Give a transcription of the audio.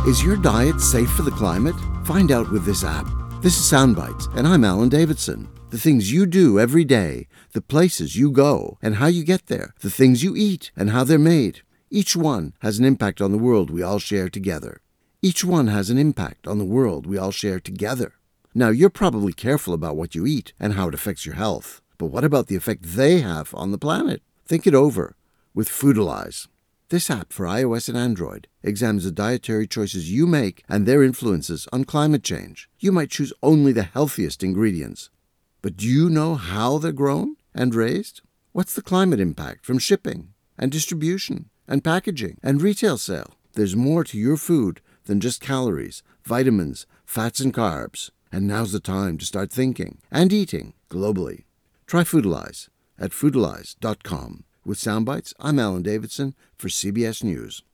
Is your diet safe for the climate? Find out with this app. This is Soundbites, and I'm Alan Davidson. The things you do every day, the places you go, and how you get there, the things you eat, and how they're made. Each one has an impact on the world we all share together. Each one has an impact on the world we all share together. Now, you're probably careful about what you eat and how it affects your health. But what about the effect they have on the planet? Think it over with Foodalize. This app for iOS and Android examines the dietary choices you make and their influences on climate change. You might choose only the healthiest ingredients. But do you know how they're grown and raised? What's the climate impact from shipping and distribution and packaging and retail sale? There's more to your food than just calories, vitamins, fats, and carbs. And now's the time to start thinking and eating globally. Try Foodalize at foodalize.com. With Soundbites, I'm Alan Davidson for CBS News.